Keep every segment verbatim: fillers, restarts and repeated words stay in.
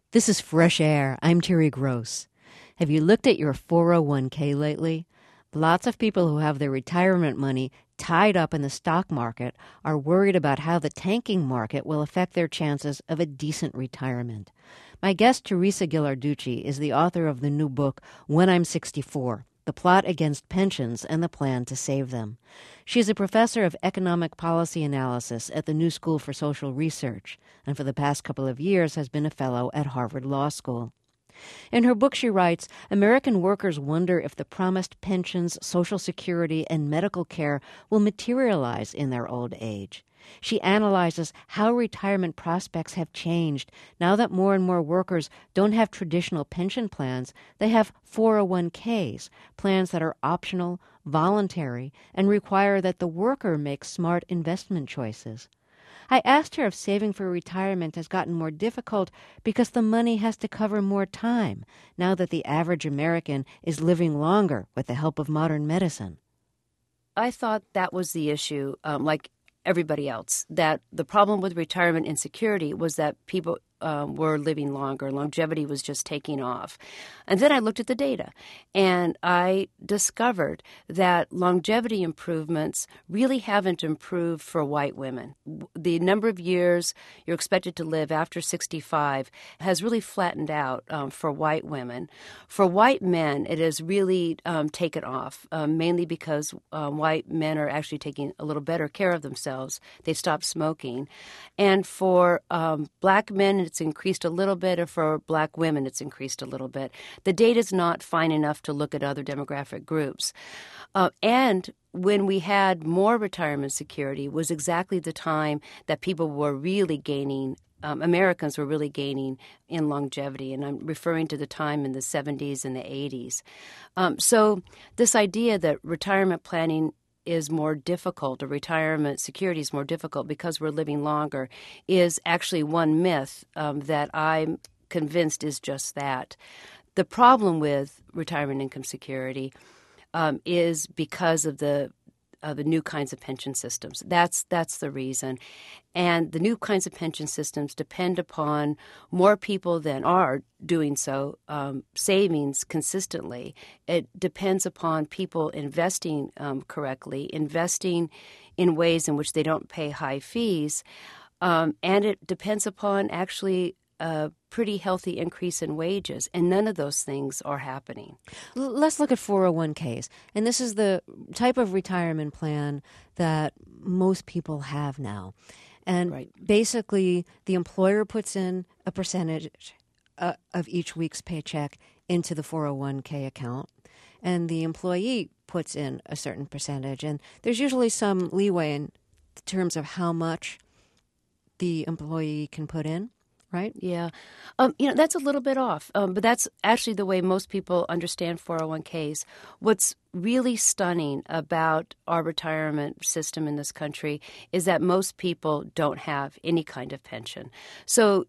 This is Fresh Air. I'm Terry Gross. Have you looked at your four oh one k lately? Lots of people who have their retirement money tied up in the stock market are worried about how the tanking market will affect their chances of a decent retirement. My guest, Teresa Ghilarducci, is the author of the new book, When I'm sixty-four, The Plot Against Pensions and the Plan to Save Them. She is a professor of economic policy analysis at the New School for Social Research, and for the past couple of years has been a fellow at Harvard Law School. In her book, she writes, American workers wonder if the promised pensions, Social Security, and medical care will materialize in their old age. She analyzes how retirement prospects have changed now that more and more workers don't have traditional pension plans. They have four oh one k's, plans that are optional, voluntary, and require that the worker make smart investment choices. I asked her if saving for retirement has gotten more difficult because the money has to cover more time now that the average American is living longer with the help of modern medicine. I thought that was the issue, um, like everybody else, that the problem with retirement insecurity was that people um, were living longer. Longevity was just taking off. And then I looked at the data, and I discovered that longevity improvements really haven't improved for white women. The number of years you're expected to live after sixty-five has really flattened out um, for white women. For white men, it has really um, taken off, um, mainly because uh, white men are actually taking a little better care of themselves. They've stopped smoking. And for um, black men, it's increased a little bit, or for black women, it's increased a little bit. The data is not fine enough to look at other demographic groups. Uh, and when we had more retirement security was exactly the time that people were really gaining, um, Americans were really gaining in longevity. And I'm referring to the time in the seventies and the eighties. Um, so this idea that retirement planning is more difficult, or retirement security is more difficult because we're living longer, is actually one myth um, that I'm convinced is just that. The problem with retirement income security um, is because of the of the new kinds of pension systems. That's that's the reason. And the new kinds of pension systems depend upon more people than are doing so, um, savings consistently. It depends upon people investing um, correctly, investing in ways in which they don't pay high fees. Um, and it depends upon actually a pretty healthy increase in wages, and none of those things are happening. L- let's look at four oh one k's. And this is the type of retirement plan that most people have now. And Right. basically, the employer puts in a percentage uh, of each week's paycheck into the four oh one k account, and the employee puts in a certain percentage. And there's usually some leeway in terms of how much the employee can put in. Right? Yeah. Um, you know, that's a little bit off, um, but that's actually the way most people understand four oh one k's. What's really stunning about our retirement system in this country is that most people don't have any kind of pension. So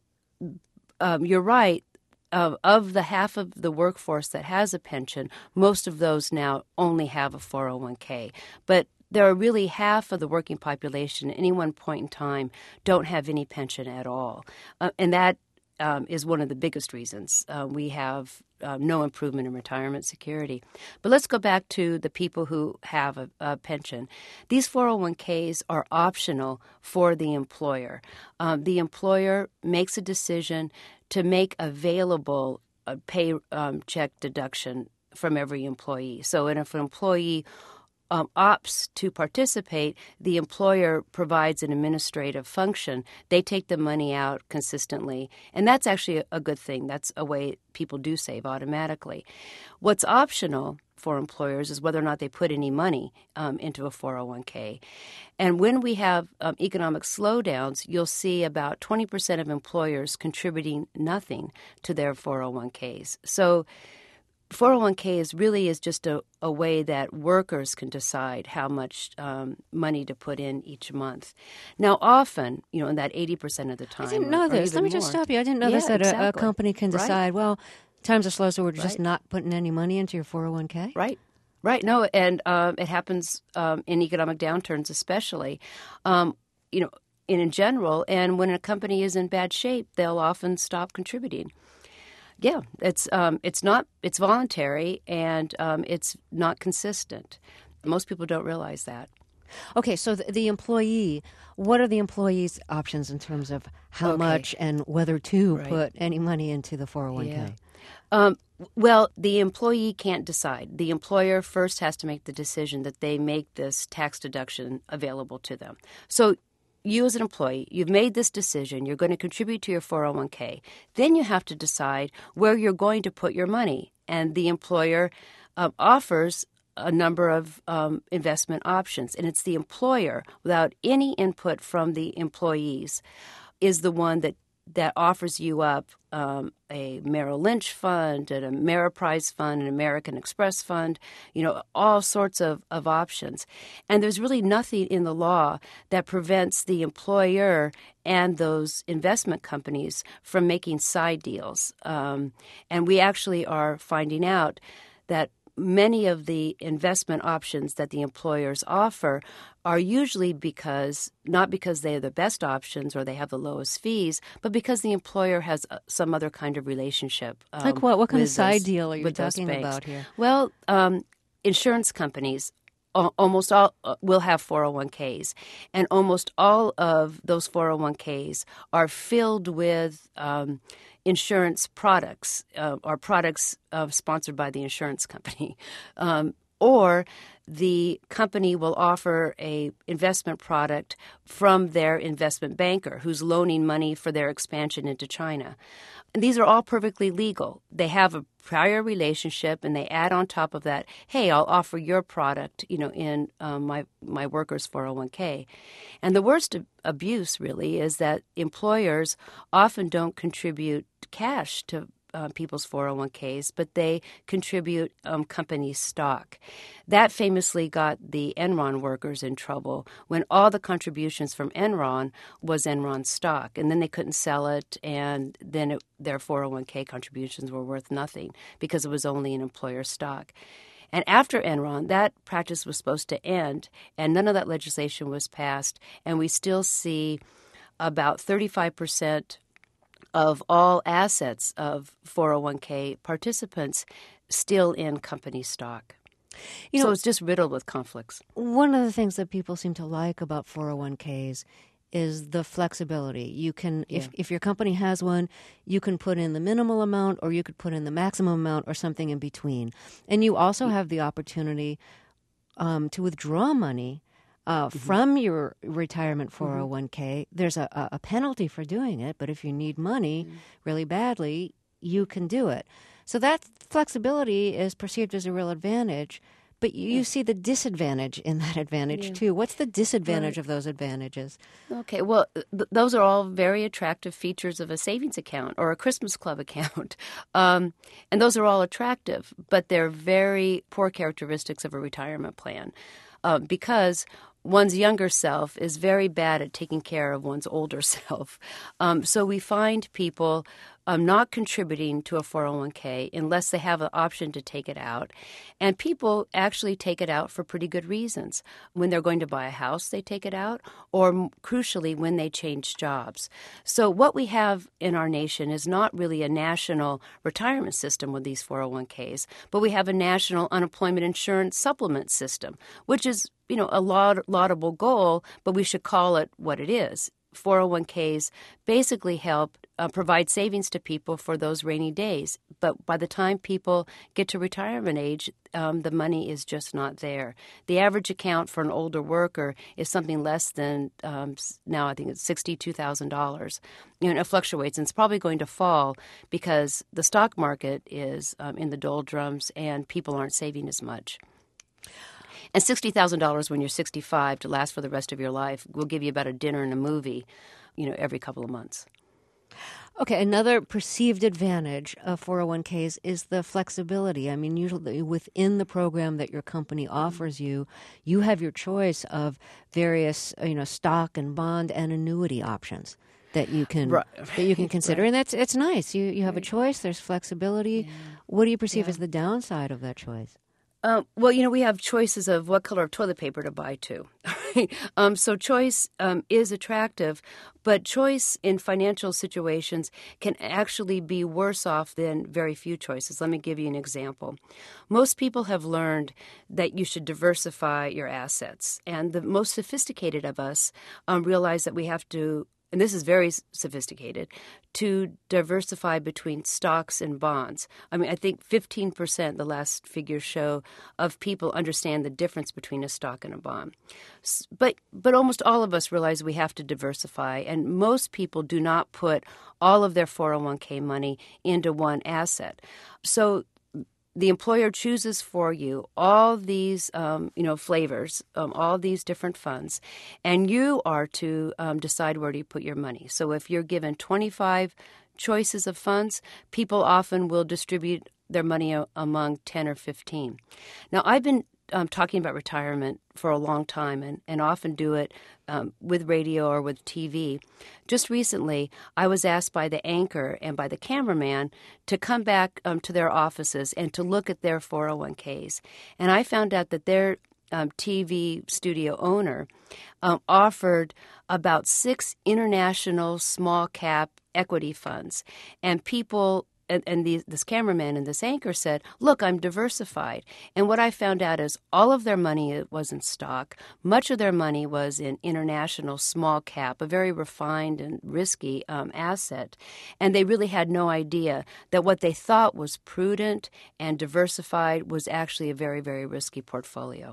um, you're right. Uh, of the half of the workforce that has a pension, most of those now only have a four oh one k. But there are really half of the working population at any one point in time don't have any pension at all. Uh, and that um, is one of the biggest reasons uh, we have uh, no improvement in retirement security. But let's go back to the people who have a, a pension. These four oh one k's are optional for the employer. Um, the employer makes a decision to make available a pay um, check deduction from every employee. So if an employee Um, opts to participate, the employer provides an administrative function. They take the money out consistently, and that's actually a, a good thing. That's a way people do save automatically. What's optional for employers is whether or not they put any money um, into a four oh one k. And when we have um, economic slowdowns, you'll see about twenty percent of employers contributing nothing to their four oh one k's. So four oh one k is really is just a, a way that workers can decide how much um, money to put in each month. Now, often, you know, in that eighty percent of the time. I didn't know or, or this. Let me just more. stop you. I didn't know yeah, this that exactly. a, a company can decide, right. well, times are slow, so we're just Right. not putting any money into your four oh one k? Right. Right. No, and um, it happens um, in economic downturns especially. Um, you know, in general. And when a company is in bad shape, they'll often stop contributing. Yeah, it's um, it's not it's voluntary and um, it's not consistent. Most people don't realize that. Okay, so the, the employee, what are the employee's options in terms of how Okay. much and whether to Right. put any money into the four oh one k? Yeah. Um, well, the employee can't decide. The employer first has to make the decision that they make this tax deduction available to them. So you as an employee, you've made this decision. You're going to contribute to your four oh one k. Then you have to decide where you're going to put your money. And the employer um, offers a number of um, investment options. And it's the employer, without any input from the employees, is the one that that offers you up um, a Merrill Lynch fund, an Ameriprise fund, an American Express fund, you know, all sorts of, of options. And there's really nothing in the law that prevents the employer and those investment companies from making side deals. Um, and we actually are finding out that many of the investment options that the employers offer are usually because, not because they are the best options or they have the lowest fees, but because the employer has uh, some other kind of relationship. Um, Like what? What kind of with side those- deal are you with those talking banks. about here? Well, um, insurance companies al- almost all uh, will have four oh one k's, and almost all of those four oh one k's are filled with um, insurance products uh, or products uh, sponsored by the insurance company. Um, or the company will offer a investment product from their investment banker who's loaning money for their expansion into China. And these are all perfectly legal. They have a prior relationship, and they add on top of that, hey, I'll offer your product, you know, in um, my my workers' four oh one k. And the worst ab- abuse, really, is that employers often don't contribute cash to uh, people's four oh one k's, but they contribute um, company stock. That famously got the Enron workers in trouble when all the contributions from Enron was Enron stock, and then they couldn't sell it, and then it, their four oh one k contributions were worth nothing because it was only an employer stock. And after Enron, that practice was supposed to end, and none of that legislation was passed, and we still see about thirty-five percent of all assets of four oh one k participants still in company stock. You so know- it's just riddled with conflicts. One of the things that people seem to like about four oh one k's is the flexibility. You can, if, Yeah. if your company has one, you can put in the minimal amount or you could put in the maximum amount or something in between. And you also have the opportunity um, to withdraw money uh, Mm-hmm. from your retirement four oh one k. There's a, a a penalty for doing it, but if you need money Mm-hmm. really badly, you can do it. So that flexibility is perceived as a real advantage, but you, you see the disadvantage in that advantage Yeah. too. What's the disadvantage Right. of those advantages? Okay, well, th- those are all very attractive features of a savings account or a Christmas Club account. Um, and those are all attractive, but they're very poor characteristics of a retirement plan uh, because one's younger self is very bad at taking care of one's older self. Um, so we find people um, not contributing to a four oh one k unless they have an option to take it out. And people actually take it out for pretty good reasons. When they're going to buy a house, they take it out, or m- crucially, when they change jobs. So what we have in our nation is not really a national retirement system with these four oh one k's, but we have a national unemployment insurance supplement system, which is, you know, a laud- laudable goal, but we should call it what it is. four oh one k's basically help uh, provide savings to people for those rainy days. But by the time people get to retirement age, um, the money is just not there. The average account for an older worker is something less than, um, s- now I think it's sixty-two thousand dollars. You know, it fluctuates, and it's probably going to fall because the stock market is um, in the doldrums and people aren't saving as much. And sixty thousand dollars when you're sixty-five to last for the rest of your life will give you about a dinner and a movie, you know, every couple of months. Okay, another perceived advantage of four oh one k's is the flexibility. I mean, usually within the program that your company offers you, you have your choice of various, uh, you know, stock and bond and annuity options that you can Right. that you can consider, Right. and that's it's nice. You you have a choice. There's flexibility. What do you perceive Yeah. as the downside of that choice? Um, well, you know, we have choices of what color of toilet paper to buy, too. um, so choice um, is attractive, but choice in financial situations can actually be worse off than very few choices. Let me give you an example. Most people have learned that you should diversify your assets, and the most sophisticated of us um, realize that we have to, and this is very sophisticated, to diversify between stocks and bonds. I mean, I think fifteen percent, the last figures show, of people understand the difference between a stock and a bond. But but almost all of us realize we have to diversify, and most people do not put all of their four oh one k money into one asset. So the employer chooses for you all these, um, you know, flavors, um, all these different funds, and you are to um, decide where to put your money. So if you're given twenty-five choices of funds, people often will distribute their money a- among ten or fifteen. Now, I've been um, talking about retirement for a long time and, and often do it um, with radio or with T V. Just recently, I was asked by the anchor and by the cameraman to come back um, to their offices and to look at their four oh one k's. And I found out that their um, T V studio owner um, offered about six international small cap equity funds. And people And, and the, this cameraman and this anchor said, look, I'm diversified. And what I found out is all of their money was in stock. Much of their money was in international small cap, a very refined and risky um, asset. And they really had no idea that what they thought was prudent and diversified was actually a very, very risky portfolio.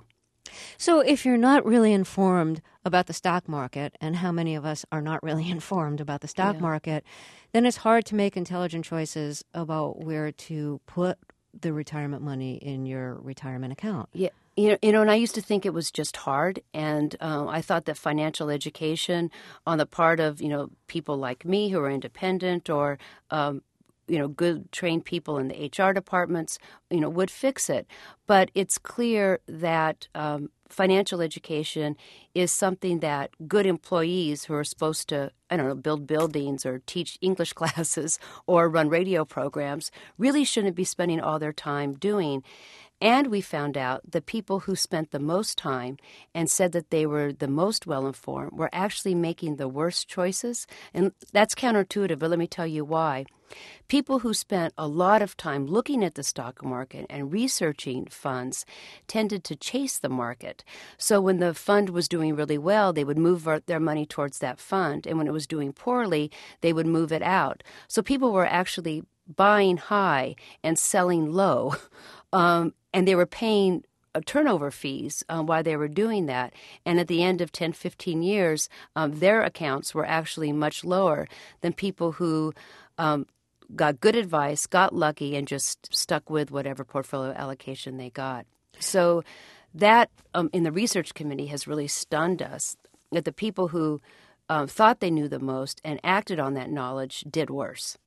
So if you're not really informed about the stock market, and how many of us are not really informed about the stock Yeah. market, then it's hard to make intelligent choices about where to put the retirement money in your retirement account. Yeah. You know, you know, and I used to think it was just hard, and uh, I thought that financial education on the part of, you know, people like me who are independent or um, you know, good trained people in the H R departments, you know, would fix it. But it's clear that um, financial education is something that good employees who are supposed to, I don't know, build buildings or teach English classes or run radio programs really shouldn't be spending all their time doing. And we found out the people who spent the most time and said that they were the most well-informed were actually making the worst choices. And that's counterintuitive, but let me tell you why. People who spent a lot of time looking at the stock market and researching funds tended to chase the market. So when the fund was doing really well, they would move their money towards that fund. And when it was doing poorly, they would move it out. So people were actually buying high and selling low. Um, and they were paying uh, turnover fees uh, while they were doing that. And at the end of ten, fifteen years, um, their accounts were actually much lower than people who um, got good advice, got lucky, and just stuck with whatever portfolio allocation they got. So that, um, in the research committee, has really stunned us, that the people who um, thought they knew the most and acted on that knowledge did worse.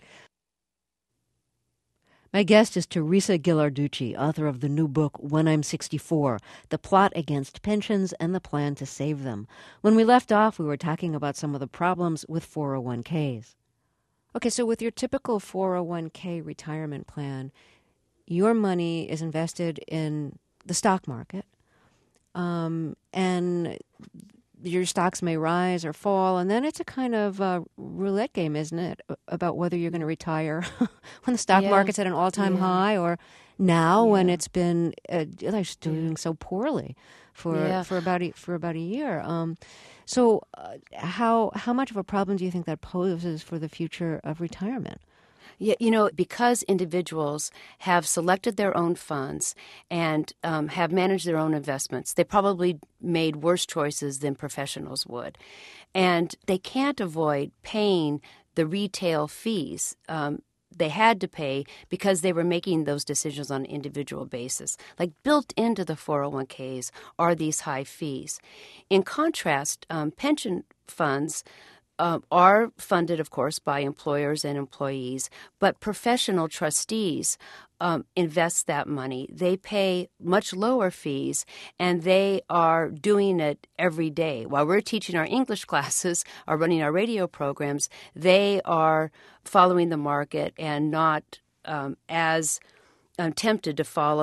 My guest is Teresa Ghilarducci, author of the new book, When I'm sixty-four, The Plot Against Pensions and the Plan to Save Them. When we left off, we were talking about some of the problems with four oh one k's. Okay, so with your typical four oh one k retirement plan, your money is invested in the stock market, um, and your stocks may rise or fall, and then it's a kind of uh, roulette game, isn't it, about whether you're going to retire when the stock Yeah. market's at an all-time Yeah. high, or now Yeah. when it's been uh, like doing so poorly for Yeah. for about a, for about a year. Um, so, uh, how how much of a problem do you think that poses for the future of retirement? Yeah, you know, because individuals have selected their own funds and um, have managed their own investments, they probably made worse choices than professionals would. And they can't avoid paying the retail fees um, they had to pay because they were making those decisions on an individual basis. Like built into the four oh one k's are these high fees. In contrast, um, pension funds Uh, are funded, of course, by employers and employees, but professional trustees um, invest that money. They pay much lower fees, and they are doing it every day. While we're teaching our English classes, or running our radio programs, they are following the market and not um, as um, tempted to follow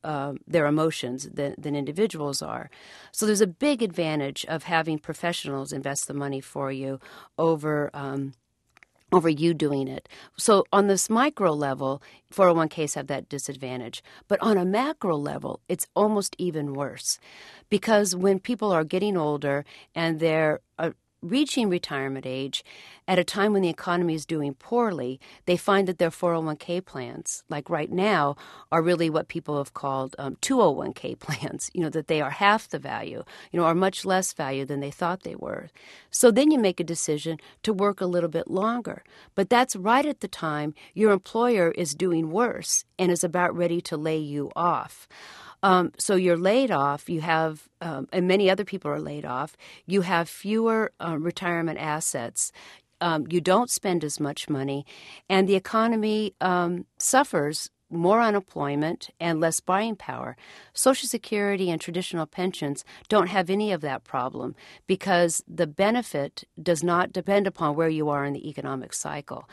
um, their emotions than, than individuals are. So there's a big advantage of having professionals invest the money for you over um, over you doing it. So on this micro level, four oh one k's have that disadvantage. But on a macro level, it's almost even worse. Because when people are getting older and they're uh, reaching retirement age at a time when the economy is doing poorly, they find that their four oh one k plans, like right now, are really what people have called um, two oh one k plans, you know, that they are half the value, you know, are much less value than they thought they were. So then you make a decision to work a little bit longer. But that's right at the time your employer is doing worse and is about ready to lay you off. Um, so you're laid off, you have, um, and many other people are laid off, you have fewer uh, retirement assets, um, you don't spend as much money, and the economy um, suffers more unemployment and less buying power. Social Security and traditional pensions don't have any of that problem because the benefit does not depend upon where you are in the economic cycle.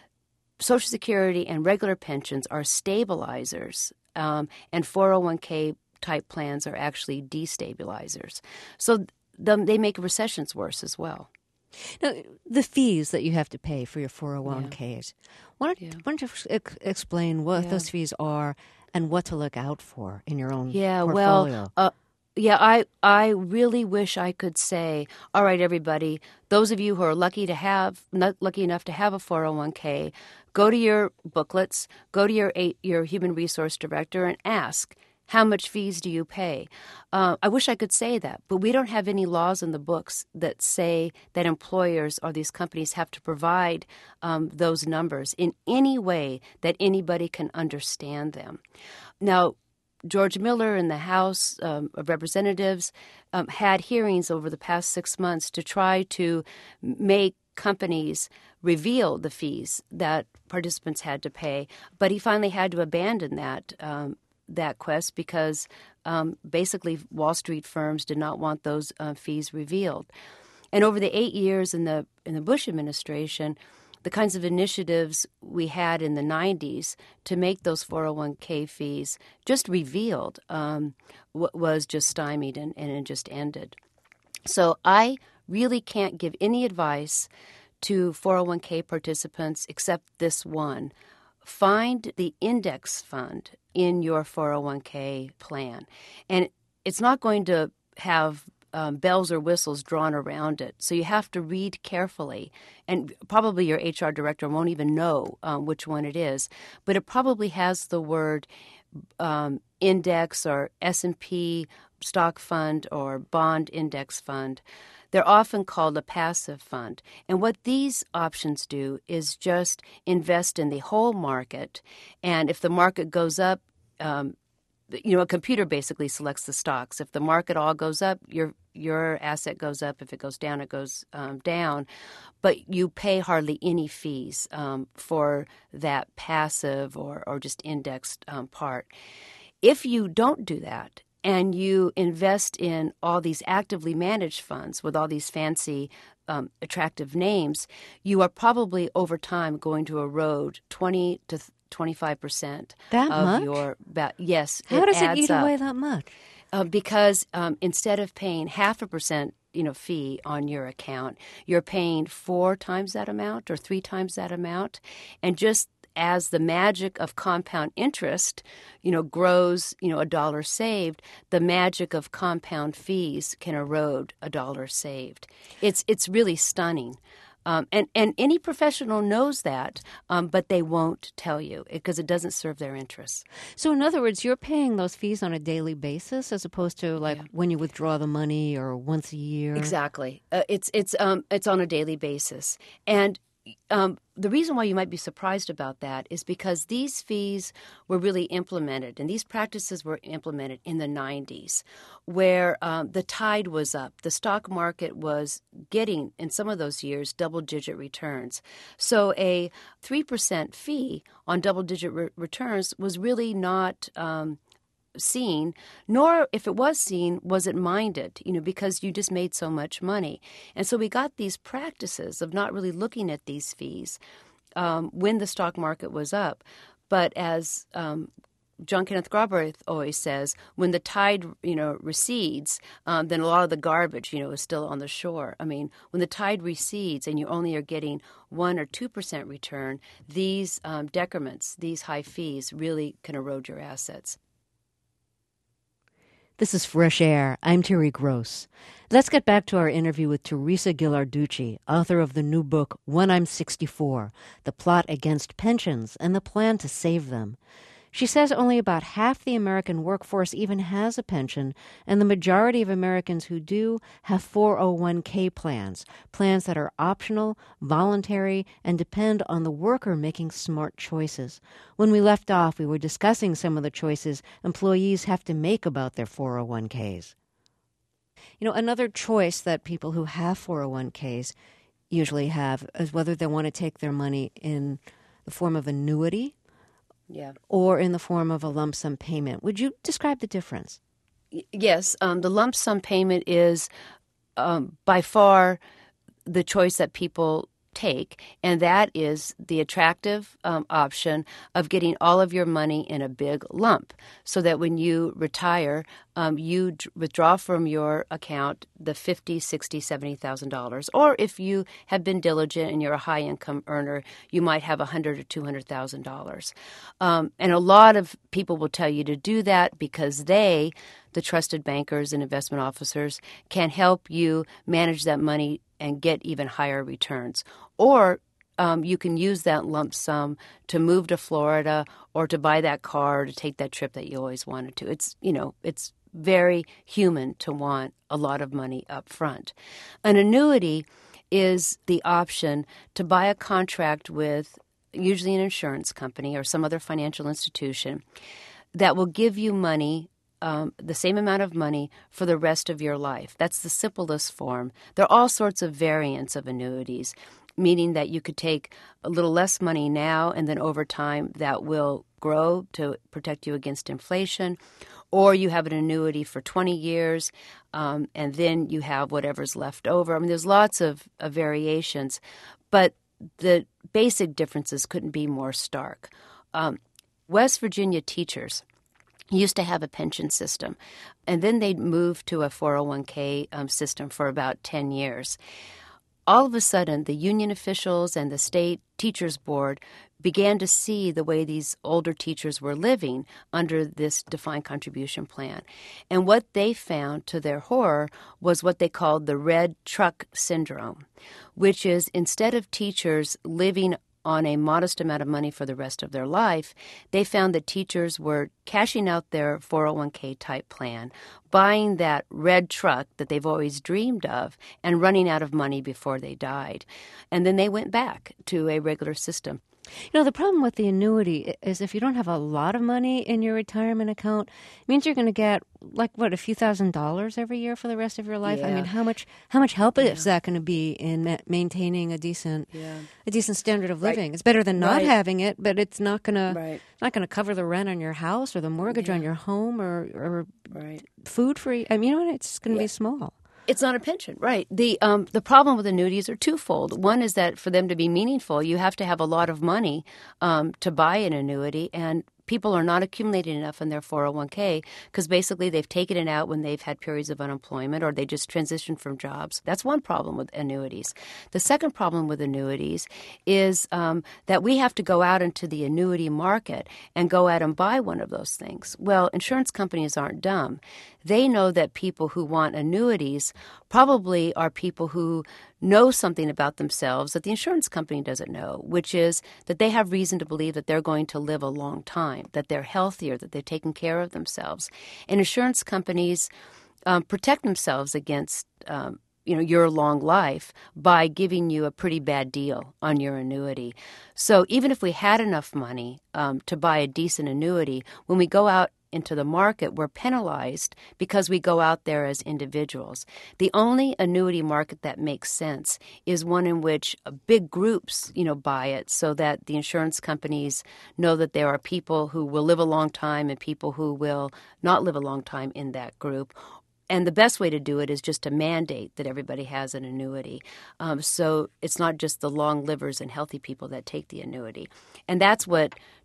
Social Security and regular pensions are stabilizers, um, and four oh one k type plans are actually destabilizers. So the, they make recessions worse as well. Now, the fees that you have to pay for your four oh one k's, yeah. why, don't, yeah. why don't you ex- explain what yeah. those fees are and what to look out for in your own yeah, portfolio? Well, uh, Yeah, I I really wish I could say, all right, everybody, those of you who are lucky to have, not lucky enough to have a four oh one k, go to your booklets, go to your your human resource director and ask, how much fees do you pay? Uh, I wish I could say that, but we don't have any laws in the books that say that employers or these companies have to provide um, those numbers in any way that anybody can understand them. Now, George Miller in the House um, of Representatives um, had hearings over the past six months to try to make companies reveal the fees that participants had to pay, but he finally had to abandon that um, that quest because um, basically Wall Street firms did not want those uh, fees revealed. And over the eight years in the in the Bush administration, the kinds of initiatives we had in the nineties to make those four oh one k fees just revealed um, w- was just stymied and, and it just ended. So I really can't give any advice to four oh one k participants except this one. Find the index fund in your four oh one k plan. And it's not going to have Um, bells or whistles drawn around it. So you have to read carefully. And probably your H R director won't even know um, which one it is. But it probably has the word um, index or S and P stock fund or bond index fund. They're often called a passive fund. And what these options do is just invest in the whole market. And if the market goes up, um, you know, a computer basically selects the stocks. If the market all goes up, your your asset goes up. If it goes down, it goes um, down. But you pay hardly any fees um, for that passive or, or just indexed um, part. If you don't do that and you invest in all these actively managed funds with all these fancy, um, attractive names, you are probably over time going to erode twenty to twenty-five percent that of much? your ba- yes. How it does it adds eat up. away that much? Uh, because um, instead of paying half a percent, you know, fee on your account, you're paying four times that amount or three times that amount, and just as the magic of compound interest, you know, grows, you know, a dollar saved, the magic of compound fees can erode a dollar saved. It's it's really stunning. Um, and, and any professional knows that, um, but they won't tell you because it doesn't serve their interests. So in other words, you're paying those fees on a daily basis as opposed to like Yeah. when you withdraw the money or once a year? Exactly. Uh, it's it's um it's on a daily basis. And um, the reason why you might be surprised about that is because these fees were really implemented, and these practices were implemented in the nineties, where um, the tide was up. The stock market was getting, in some of those years, double-digit returns. So a three percent fee on double-digit re- returns was really not um, seen, nor if it was seen, was it minded, you know, because you just made so much money. And so we got these practices of not really looking at these fees um, when the stock market was up. But as um, John Kenneth Galbraith always says, when the tide, you know, recedes, um, then a lot of the garbage, you know, is still on the shore. I mean, when the tide recedes and you only are getting one or two percent return, these um, decrements, these high fees, really can erode your assets. This is Fresh Air. I'm Terry Gross. Let's get back to our interview with Teresa Ghilarducci, author of the new book, When I'm sixty-four, The Plot Against Pensions and the Plan to Save Them. She says only about half the American workforce even has a pension, and the majority of Americans who do have four oh one k plans, plans that are optional, voluntary, and depend on the worker making smart choices. When we left off, we were discussing some of the choices employees have to make about their four oh one k's. You know, another choice that people who have four oh one k's usually have is whether they want to take their money in the form of annuity, yeah, or in the form of a lump sum payment. Would you describe the difference? Y- yes, um, the lump sum payment is um, by far the choice that people take, and that is the attractive um, option of getting all of your money in a big lump, so that when you retire, um, you d- withdraw from your account the fifty, sixty, seventy thousand dollars. Or if you have been diligent and you're a high income earner, you might have a hundred or two hundred thousand dollars. Um, and a lot of people will tell you to do that because they, the trusted bankers and investment officers, can help you manage that money and get even higher returns. Or um, you can use that lump sum to move to Florida or to buy that car or to take that trip that you always wanted to. It's, you know, it's very human to want a lot of money up front. An annuity is the option to buy a contract with usually an insurance company or some other financial institution that will give you money, Um, the same amount of money for the rest of your life. That's the simplest form. There are all sorts of variants of annuities, meaning that you could take a little less money now and then over time that will grow to protect you against inflation. Or you have an annuity for twenty years um, and then you have whatever's left over. I mean, there's lots of, of variations, but the basic differences couldn't be more stark. Um, West Virginia teachers used to have a pension system, and then they moved to a four oh one k um, system for about ten years. All of a sudden, the union officials and the state teachers board began to see the way these older teachers were living under this defined contribution plan. And what they found, to their horror, was what they called the red truck syndrome, which is instead of teachers living on a modest amount of money for the rest of their life, they found that teachers were cashing out their four oh one k type plan, buying that red truck that they've always dreamed of, and running out of money before they died. And then they went back to a regular system. You know, the problem with the annuity is if you don't have a lot of money in your retirement account, it means you're going to get, like, what, a few thousand dollars every year for the rest of your life? Yeah. I mean, how much how much help Yeah. is that going to be in ma- maintaining a decent Yeah. a decent standard of Right. living? It's better than not Right. having it, but it's not going to Right. not going to cover the rent on your house or the mortgage Yeah. on your home or, or Right. food for you. I mean, you know what? It's going to Yeah. be small. It's not a pension, right. The um, the problem with annuities are twofold. One is that for them to be meaningful, you have to have a lot of money um, to buy an annuity, and people are not accumulating enough in their four oh one k because basically they've taken it out when they've had periods of unemployment or they just transitioned from jobs. That's one problem with annuities. The second problem with annuities is um, that we have to go out into the annuity market and go out and buy one of those things. Well, insurance companies aren't dumb. They know that people who want annuities probably are people who know something about themselves that the insurance company doesn't know, which is that they have reason to believe that they're going to live a long time, that they're healthier, that they're taking care of themselves. And insurance companies um, protect themselves against um, you know, your long life by giving you a pretty bad deal on your annuity. So even if we had enough money um, to buy a decent annuity, when we go out into the market, we're penalized because we go out there as individuals. The only annuity market that makes sense is one in which big groups, you know, buy it so that the insurance companies know that there are people who will live a long time and people who will not live a long time in that group. And the best way to do it is just to mandate that everybody has an annuity. Um, so it's not just the long livers and healthy people that take the annuity. And that's what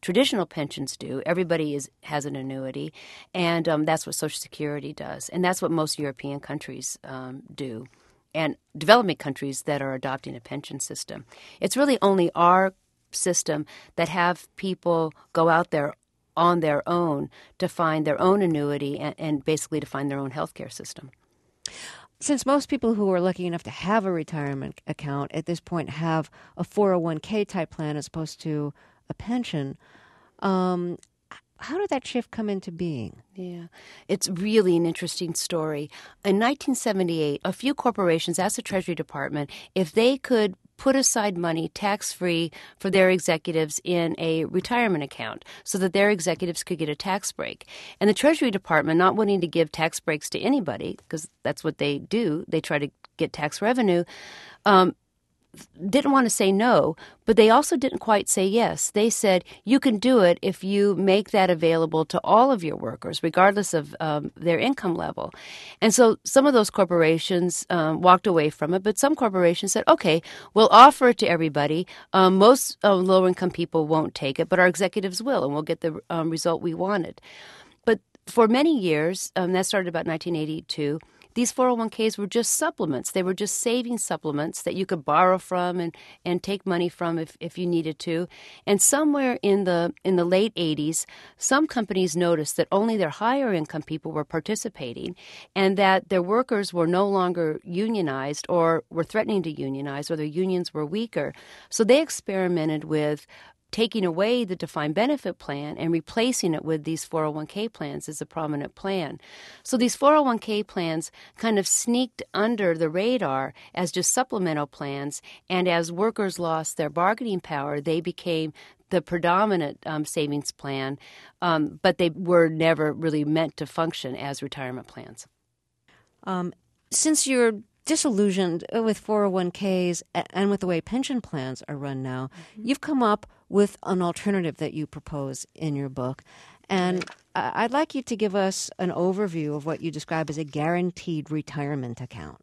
traditional pensions do. Everybody is has an annuity, and um, that's what Social Security does, and that's what most European countries um, do, and developing countries that are adopting a pension system. It's really only our system that have people go out there on their own to find their own annuity and, and basically to find their own healthcare system. Since most people who are lucky enough to have a retirement account at this point have a four oh one k type plan as opposed to a pension, um, how did that shift come into being? Yeah, it's really an interesting story. In nineteen seventy-eight, a few corporations asked the Treasury Department if they could put aside money tax-free for their executives in a retirement account so that their executives could get a tax break. And the Treasury Department, not wanting to give tax breaks to anybody, because that's what they do, they try to get tax revenue, um, didn't want to say no, but they also didn't quite say yes. They said, you can do it if you make that available to all of your workers, regardless of um, their income level. And so some of those corporations um, walked away from it, but some corporations said, okay, we'll offer it to everybody. Um, most uh, low-income people won't take it, but our executives will, and we'll get the um, result we wanted. But for many years, um, that started about nineteen eighty-two, these four oh one k's were just supplements. They were just saving supplements that you could borrow from and, and take money from if, if you needed to. And somewhere in the in the late eighties, some companies noticed that only their higher income people were participating and that their workers were no longer unionized or were threatening to unionize or their unions were weaker. So they experimented with taking away the defined benefit plan and replacing it with these four oh one k plans as a prominent plan. So these four oh one k plans kind of sneaked under the radar as just supplemental plans, and as workers lost their bargaining power, they became the predominant um, savings plan, um, but they were never really meant to function as retirement plans. Um, since you're disillusioned with four oh one k's and with the way pension plans are run now, mm-hmm. you've come up with an alternative that you propose in your book. And I'd like you to give us an overview of what you describe as a guaranteed retirement account.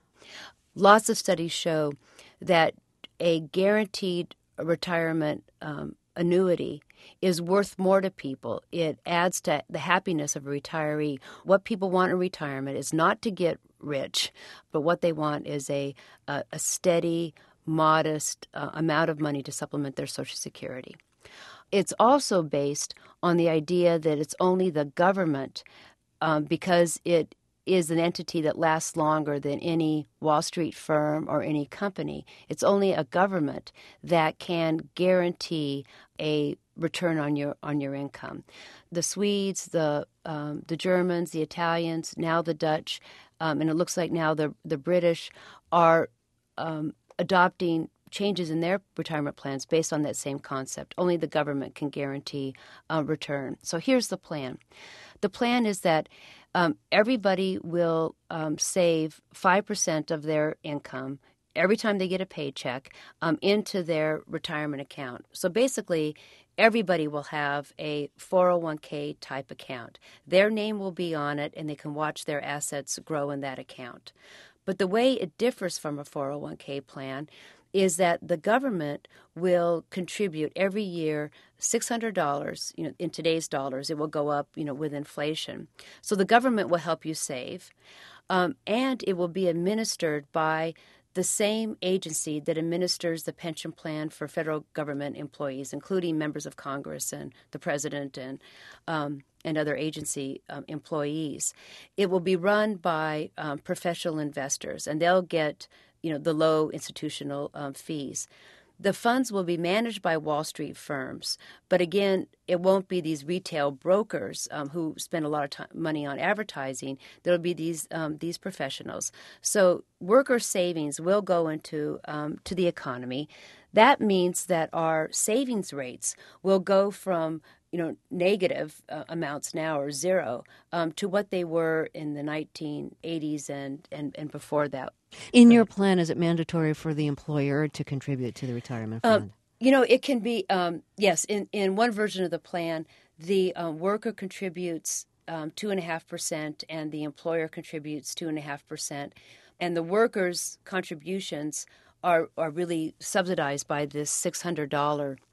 Lots of studies show that a guaranteed retirement um, annuity is worth more to people. It adds to the happiness of a retiree. What people want in retirement is not to get rich, but what they want is a, a, a steady, modest uh, amount of money to supplement their Social Security. It's also based on the idea that it's only the government, um, because it is an entity that lasts longer than any Wall Street firm or any company. It's only a government that can guarantee a return on your on your income. The Swedes, the um, the Germans, the Italians, now the Dutch, um, and it looks like now the the British are um, adopting changes in their retirement plans based on that same concept. Only the government can guarantee a return. So here's the plan. The plan is that um, everybody will um, save five percent of their income every time they get a paycheck um, into their retirement account. So basically, everybody will have a four oh one k type account. Their name will be on it, and they can watch their assets grow in that account. But the way it differs from a four oh one k plan is that the government will contribute every year six hundred dollars, you know, in today's dollars. It will go up, you know, with inflation. So the government will help you save, um, and it will be administered by the same agency that administers the pension plan for federal government employees, including members of Congress and the president and um, and other agency um, employees. It will be run by um, professional investors, and they'll get, you know, the low institutional um, fees. The funds will be managed by Wall Street firms, but again, it won't be these retail brokers um, who spend a lot of time, money on advertising. There'll be these um, these professionals. So worker savings will go into um, to the economy. That means that our savings rates will go from, you know, negative uh, amounts now or zero um, to what they were in the nineteen eighties and, and, and before that. In your plan, is it mandatory for the employer to contribute to the retirement fund? Um, you know, it can be, um, yes, in, in one version of the plan, the uh, worker contributes um, two point five percent and the employer contributes two point five percent. And the workers' contributions are, are really subsidized by this six hundred dollars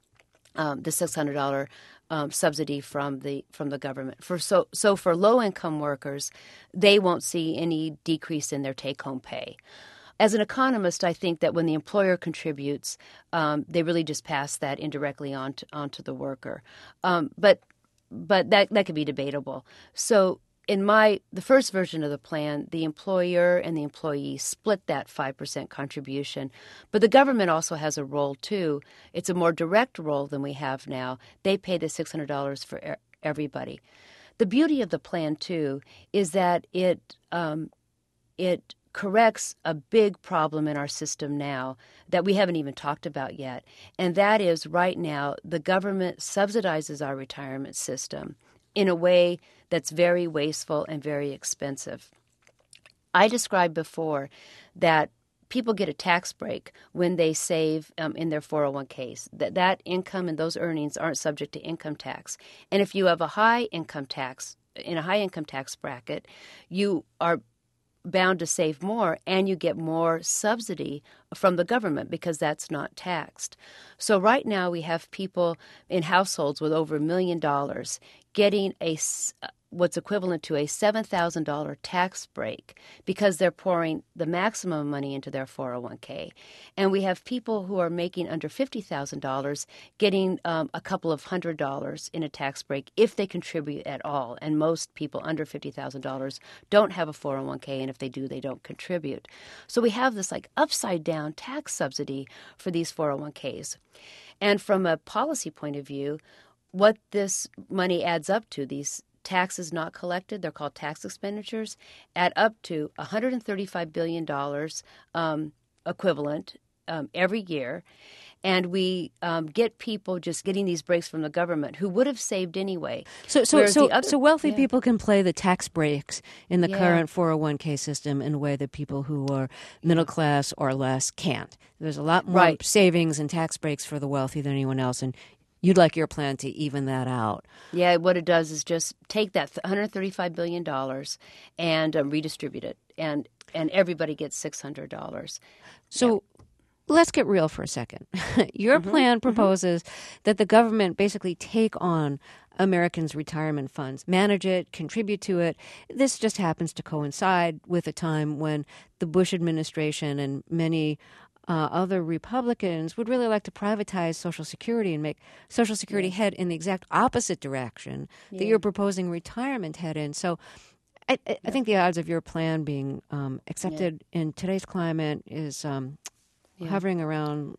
um, the six hundred dollars um, subsidy from the from the government. For so so for low income workers, they won't see any decrease in their take home pay. As an economist, I think that when the employer contributes, um, they really just pass that indirectly on to, onto the worker. Um, but but that that could be debatable. So in my the first version of the plan, the employer and the employee split that five percent contribution. But the government also has a role, too. It's a more direct role than we have now. They pay the six hundred dollars for er- everybody. The beauty of the plan, too, is that it um, it corrects a big problem in our system now that we haven't even talked about yet. And that is right now the government subsidizes our retirement system in a way that's very wasteful and very expensive. I described before that people get a tax break when they save um, in their four oh one k's. That that income and those earnings aren't subject to income tax. And if you have a high income tax, in a high income tax bracket, you are bound to save more, and you get more subsidy from the government because that's not taxed. So right now we have people in households with over a million dollars getting a what's equivalent to a seven thousand dollars tax break because they're pouring the maximum money into their four oh one k. And we have people who are making under fifty thousand dollars getting um, a couple of hundred dollars in a tax break if they contribute at all. And most people under fifty thousand dollars don't have a four oh one k, and if they do, they don't contribute. So we have this like upside down tax subsidy for these four oh one k's. And from a policy point of view, what this money adds up to, these taxes not collected, they're called tax expenditures, add up to one hundred thirty-five billion dollars um, equivalent um, every year. And we um, get people just getting these breaks from the government who would have saved anyway. So so so, other, so wealthy yeah. people can play the tax breaks in the yeah. current four oh one k system in a way that people who are middle class or less can't. There's a lot more right. savings and tax breaks for the wealthy than anyone else, and you'd like your plan to even that out. Yeah, what it does is just take that one hundred thirty-five billion dollars and um, redistribute it, and and everybody gets six hundred dollars. So yeah. Let's get real for a second. Your mm-hmm. plan proposes mm-hmm. that the government basically take on Americans' retirement funds, manage it, contribute to it. This just happens to coincide with a time when the Bush administration and many Uh, other Republicans would really like to privatize Social Security and make Social Security yeah. head in the exact opposite direction yeah. that you're proposing retirement head in. So I, I, yeah. I think the odds of your plan being um, accepted yeah. in today's climate is um, yeah. hovering around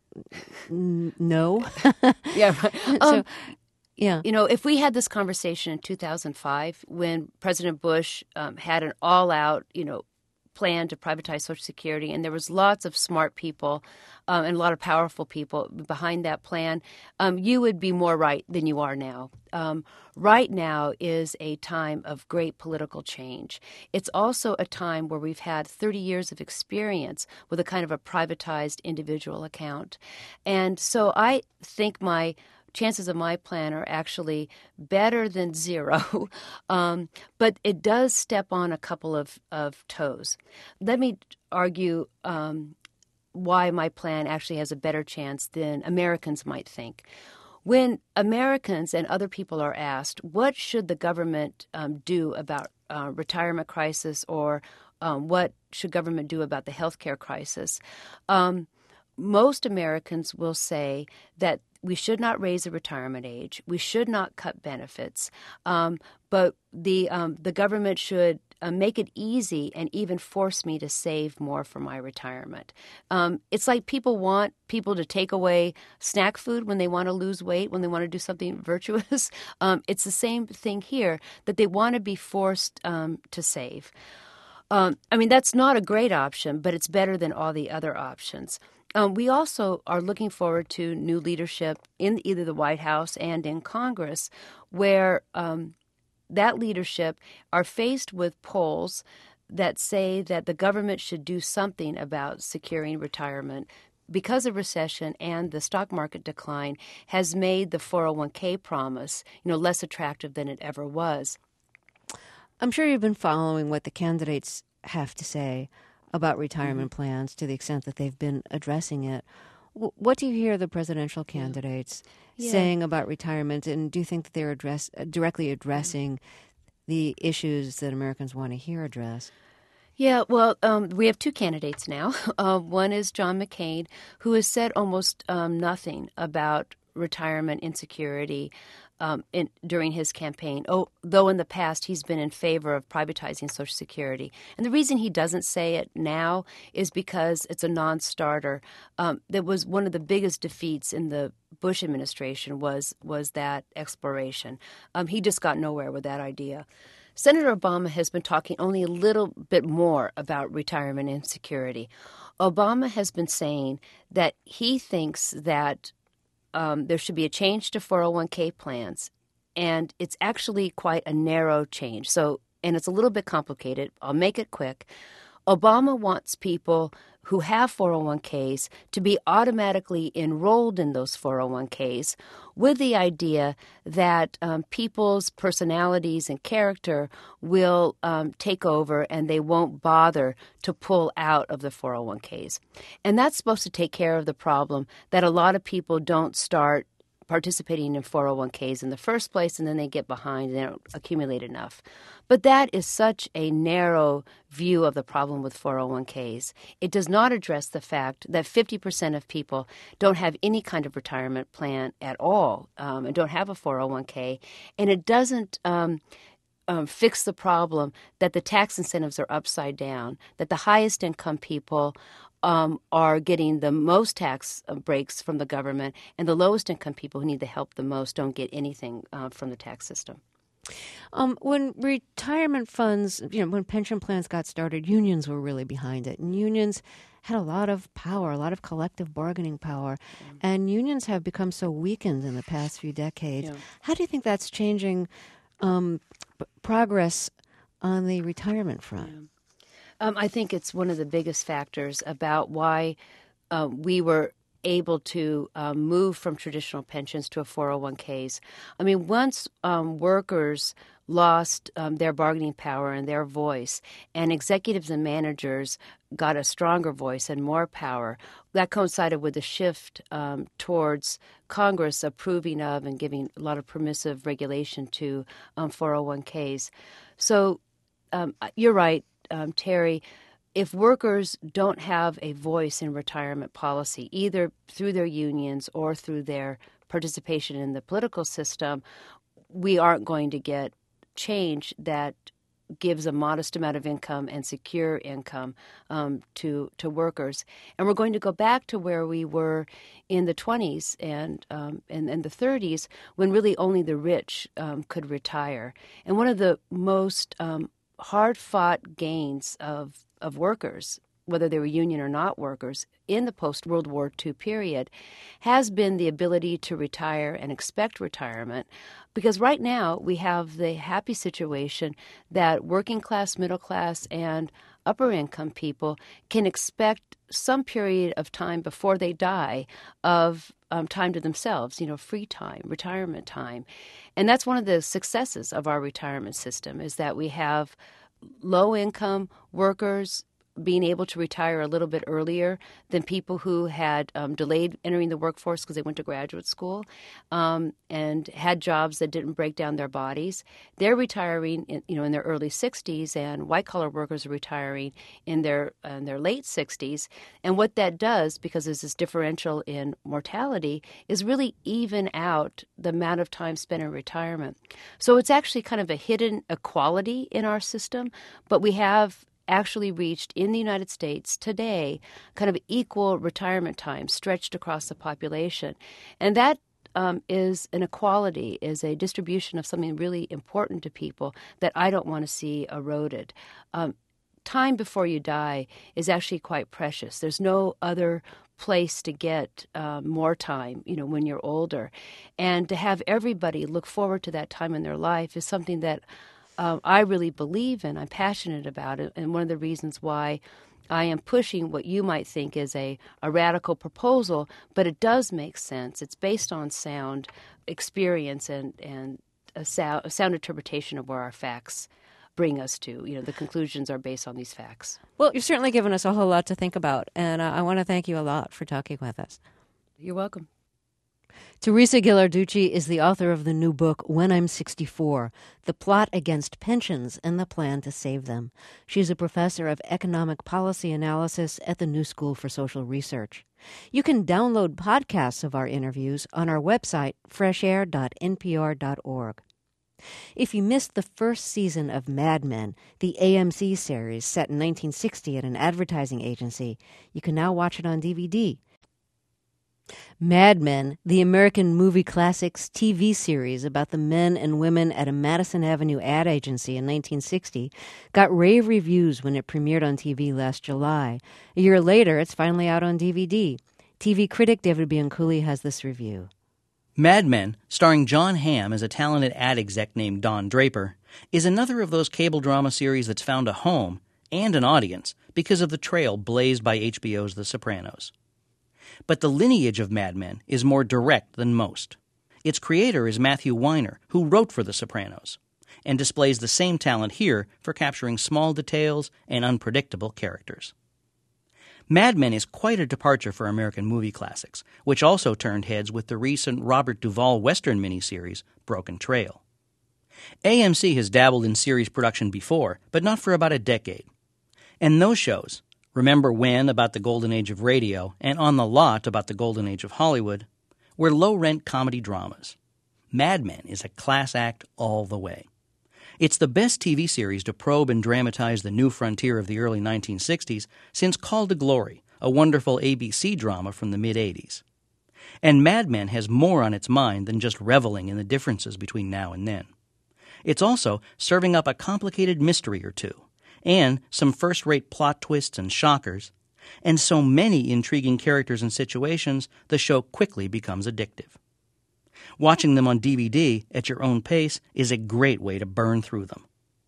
n- no. yeah, right. so, um, yeah. You know, if we had this conversation in two thousand five when President Bush um, had an all-out, you know, plan to privatize Social Security, and there was lots of smart people um, and a lot of powerful people behind that plan, um, you would be more right than you are now. Um, right now is a time of great political change. It's also a time where we've had thirty years of experience with a kind of a privatized individual account. And so I think my chances of my plan are actually better than zero, um, but it does step on a couple of, of toes. Let me argue um, why my plan actually has a better chance than Americans might think. When Americans and other people are asked, what should the government um, do about uh, retirement crisis, or um, what should government do about the healthcare crisis, um, most Americans will say that we should not raise the retirement age. We should not cut benefits, um, but the um, the government should uh, make it easy and even force me to save more for my retirement. Um, it's like people want people to take away snack food when they want to lose weight, when they want to do something virtuous. um, it's the same thing here, that they want to be forced um, to save. Um, I mean, that's not a great option, but it's better than all the other options. Um, we also are looking forward to new leadership in either the White House and in Congress, where um, that leadership are faced with polls that say that the government should do something about securing retirement because of recession and the stock market decline has made the four oh one k promise, you know, less attractive than it ever was. I'm sure you've been following what the candidates have to say about retirement mm-hmm. plans to the extent that they've been addressing it. W- What do you hear the presidential candidates Yeah. saying about retirement, and do you think that they're address, uh, directly addressing the issues that Americans want to hear addressed? Yeah, well, um, we have two candidates now. Uh, one is John McCain, who has said almost um, nothing about retirement insecurity um, in, during his campaign, oh, though in the past he's been in favor of privatizing Social Security. And the reason he doesn't say it now is because it's a non-starter. Um, that was one of the biggest defeats in the Bush administration was, was that exploration. Um, he just got nowhere with that idea. Senator Obama has been talking only a little bit more about retirement insecurity. Obama has been saying that he thinks that um, there should be a change to four oh one k plans, and it's actually quite a narrow change. So, and it's a little bit complicated. I'll make it quick. Obama wants people who have four oh one k's to be automatically enrolled in those four oh one k's with the idea that um, people's personalities and character will um, take over and they won't bother to pull out of the four oh one k's. And that's supposed to take care of the problem that a lot of people don't start participating in four oh one k's in the first place, and then they get behind and they don't accumulate enough. But that is such a narrow view of the problem with four oh one k's. It does not address the fact that fifty percent of people don't have any kind of retirement plan at all um, and don't have a four oh one k, and it doesn't um, um, fix the problem that the tax incentives are upside down, that the highest income people Um, are getting the most tax breaks from the government, and the lowest income people who need the help the most don't get anything uh, from the tax system. Um, when retirement funds, you know, when pension plans got started, unions were really behind it. And unions had a lot of power, a lot of collective bargaining power. Yeah. And unions have become so weakened in the past few decades. Yeah. How do you think that's changing um, p- progress on the retirement front? Yeah. Um, I think it's one of the biggest factors about why uh, we were able to um, move from traditional pensions to a four oh one k's. I mean, once um, workers lost um, their bargaining power and their voice, and executives and managers got a stronger voice and more power, that coincided with the shift um, towards Congress approving of and giving a lot of permissive regulation to um, four oh one k's. So um, you're right. Um, Terry, if workers don't have a voice in retirement policy, either through their unions or through their participation in the political system, we aren't going to get change that gives a modest amount of income and secure income um, to to workers. And we're going to go back to where we were in the twenties and um, and, and the thirties, when really only the rich um, could retire. And one of the most um, hard-fought gains of, of workers, whether they were union or not workers, in the post-World War Two period, has been the ability to retire and expect retirement. Because right now we have the happy situation that working class, middle class, and upper income people can expect some period of time before they die of um, time to themselves, you know, free time, retirement time. And that's one of the successes of our retirement system, is that we have low-income workers being able to retire a little bit earlier than people who had um, delayed entering the workforce because they went to graduate school um, and had jobs that didn't break down their bodies. They're retiring, in, you know, in their early sixties, and white-collar workers are retiring in their in their late sixties. And what that does, because there's this differential in mortality, is really even out the amount of time spent in retirement. So it's actually kind of a hidden equality in our system, but we have actually reached in the United States today kind of equal retirement time stretched across the population. And that um, is an equality, is a distribution of something really important to people that I don't want to see eroded. Um, time before you die is actually quite precious. There's no other place to get uh, more time, you know, when you're older. And to have everybody look forward to that time in their life is something that Uh, I really believe in. I'm passionate about it, and one of the reasons why I am pushing what you might think is a, a radical proposal, but it does make sense. It's based on sound experience and, and a, sound, a sound interpretation of where our facts bring us to. You know, the conclusions are based on these facts. Well, you've certainly given us a whole lot to think about, and uh, I want to thank you a lot for talking with us. You're welcome. Teresa Ghilarducci is the author of the new book, When I'm sixty-four, The Plot Against Pensions and the Plan to Save Them. She's a professor of economic policy analysis at the New School for Social Research. You can download podcasts of our interviews on our website, fresh air dot n p r dot org. If you missed the first season of Mad Men, the A M C series set in nineteen sixty at an advertising agency, you can now watch it on D V D. Mad Men, the American Movie Classics T V series about the men and women at a Madison Avenue ad agency in nineteen sixty, got rave reviews when it premiered on T V last July. A year later, it's finally out on D V D. T V critic David Bianculli has this review. Mad Men, starring Jon Hamm as a talented ad exec named Don Draper, is another of those cable drama series that's found a home and an audience because of the trail blazed by H B O's The Sopranos. But the lineage of Mad Men is more direct than most. Its creator is Matthew Weiner, who wrote for The Sopranos, and displays the same talent here for capturing small details and unpredictable characters. Mad Men is quite a departure for American movie classics, which also turned heads with the recent Robert Duvall Western miniseries, Broken Trail. A M C has dabbled in series production before, but not for about a decade. And those shows, Remember When about the golden age of radio, and On the Lot about the golden age of Hollywood, were low-rent comedy dramas. Mad Men is a class act all the way. It's the best T V series to probe and dramatize the new frontier of the early nineteen sixties since Call to Glory, a wonderful A B C drama from the mid-eighties. And Mad Men has more on its mind than just reveling in the differences between now and then. It's also serving up a complicated mystery or two, and some first-rate plot twists and shockers, and so many intriguing characters and situations, the show quickly becomes addictive. Watching them on D V D at your own pace is a great way to burn through them.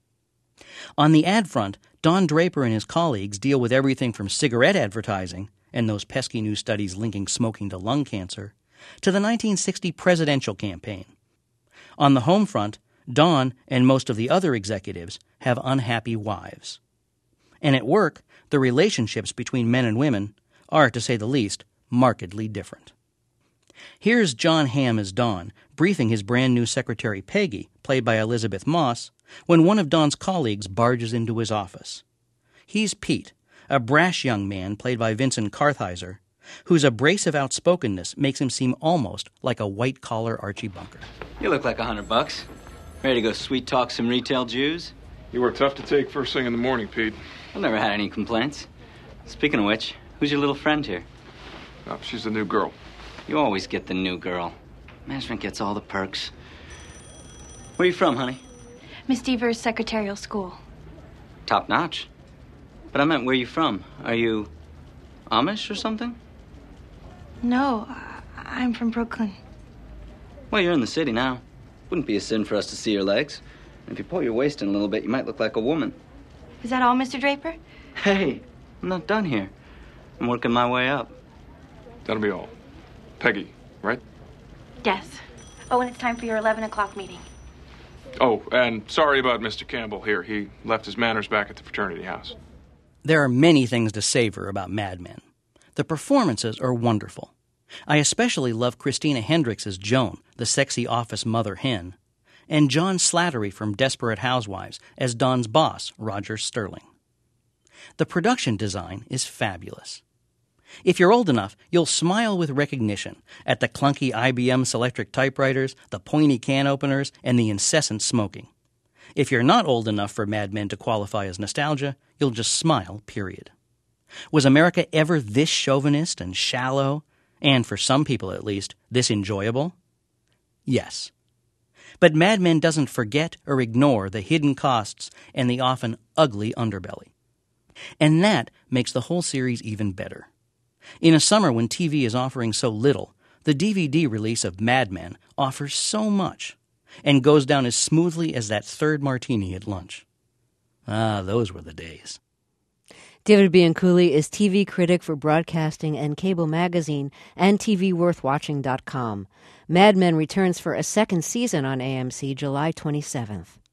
On the ad front, Don Draper and his colleagues deal with everything from cigarette advertising and those pesky new studies linking smoking to lung cancer, to the nineteen sixty presidential campaign. On the home front, Don and most of the other executives have unhappy wives. And at work, the relationships between men and women are, to say the least, markedly different. Here's Jon Hamm as Don, briefing his brand-new secretary Peggy, played by Elizabeth Moss, when one of Don's colleagues barges into his office. He's Pete, a brash young man played by Vincent Kartheiser, whose abrasive outspokenness makes him seem almost like a white-collar Archie Bunker. You look like a hundred bucks. Ready to go sweet-talk some retail Jews? You were tough to take first thing in the morning, Pete. I've never had any complaints. Speaking of which, who's your little friend here? Oh, she's the new girl. You always get the new girl. Management gets all the perks. Where are you from, honey? Miss Deaver's secretarial school. Top notch. But I meant, where are you from? Are you Amish or something? No, I'm from Brooklyn. Well, you're in the city now. Wouldn't be a sin for us to see your legs. And if you pull your waist in a little bit, you might look like a woman. Is that all, Mister Draper? Hey, I'm not done here. I'm working my way up. That'll be all. Peggy, right? Yes. Oh, and it's time for your eleven o'clock meeting. Oh, and sorry about Mister Campbell here. He left his manners back at the fraternity house. There are many things to savor about Mad Men. The performances are wonderful. I especially love Christina Hendricks as Joan, the sexy office mother hen, and John Slattery from Desperate Housewives as Don's boss, Roger Sterling. The production design is fabulous. If you're old enough, you'll smile with recognition at the clunky I B M Selectric typewriters, the pointy can openers, and the incessant smoking. If you're not old enough for Mad Men to qualify as nostalgia, you'll just smile, period. Was America ever this chauvinist and shallow, and for some people at least, this enjoyable? Yes. But Mad Men doesn't forget or ignore the hidden costs and the often ugly underbelly. And that makes the whole series even better. In a summer when T V is offering so little, the D V D release of Mad Men offers so much and goes down as smoothly as that third martini at lunch. Ah, those were the days. David Bianculli is T V critic for Broadcasting and Cable Magazine and T V worth watching dot com. Mad Men returns for a second season on A M C July twenty-seventh.